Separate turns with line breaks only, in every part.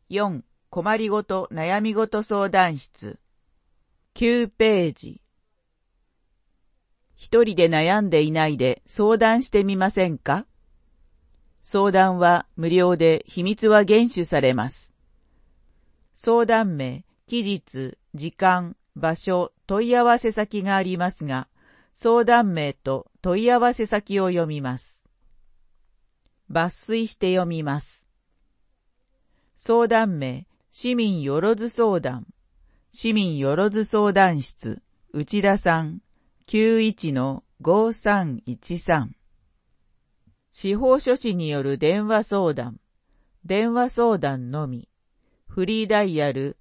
4. 困りごと悩みごと相談室。9ページ。一人で悩んでいないで相談してみませんか？相談は無料で秘密は厳守されます。相談名、期日、時間、場所、問い合わせ先がありますが、相談名と問い合わせ先を読みます。抜粋して読みます。相談名、市民よろず相談。市民よろず相談室、内田さん、91-5313。司法書士による電話相談。電話相談のみ。フリーダイヤル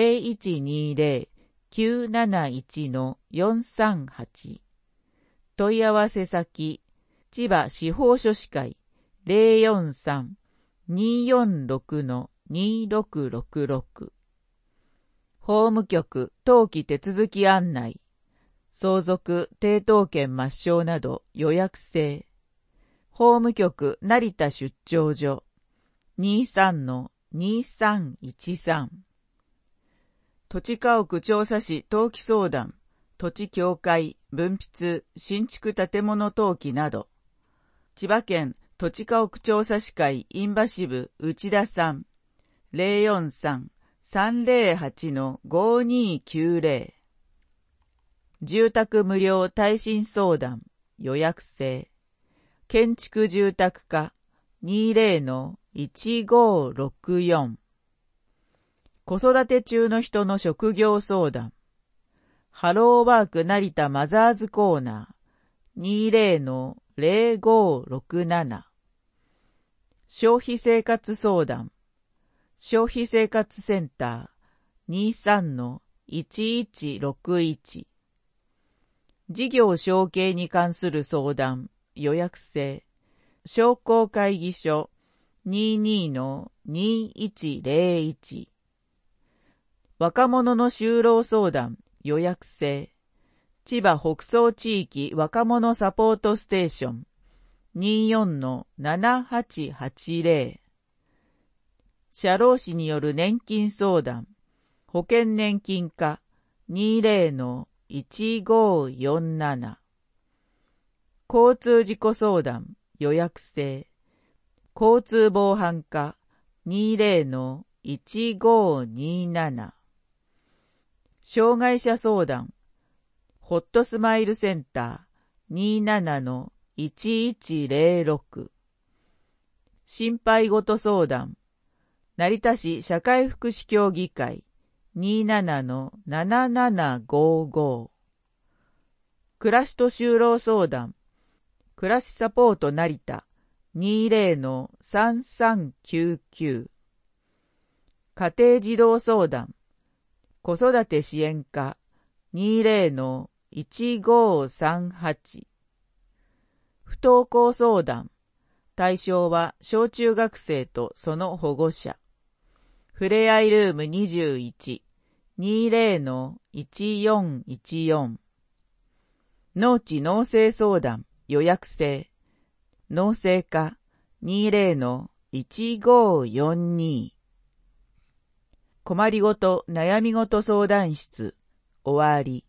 0120-971-438。問い合わせ先、千葉司法書士会 043-246-2666。法務局登記手続き案内。相続、抵当権抹消など予約制。法務局成田出張所 23-2313。土地家屋調査士登記相談、土地協会、分筆、新築建物登記など。千葉県土地家屋調査士会印旛部内田さん 043-308-5290。住宅無料耐震相談予約制。建築住宅課 20-1564。子育て中の人の職業相談。ハローワーク成田マザーズコーナー 20-0567。消費生活相談。消費生活センター 23-1161。事業承継に関する相談予約制。商工会議所 22-2101。若者の就労相談予約制。千葉北総地域若者サポートステーション 24-7880。社労士による年金相談。保険年金課 20-1547。交通事故相談予約制。交通防犯課 20-1527。障害者相談。ホットスマイルセンター 27-1106。心配ごと相談。成田市社会福祉協議会 27-7755。暮らしと就労相談。暮らしサポート成田 20-3399。家庭児童相談。子育て支援課 20-1538。不登校相談。対象は小中学生とその保護者。ふれあいルーム21 20-1414。農地農政相談予約制。農政課 20-1542。困りごと悩みごと相談室終わり。